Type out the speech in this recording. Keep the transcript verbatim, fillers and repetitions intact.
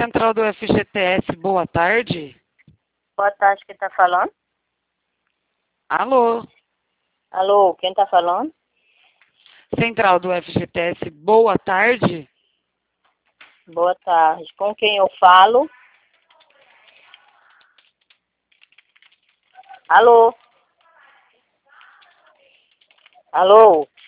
Central do F G T S, boa tarde. Boa tarde, quem tá falando? Alô? Alô, quem tá falando? Central do F G T S, boa tarde. Boa tarde. Com quem eu falo? Alô? Alô?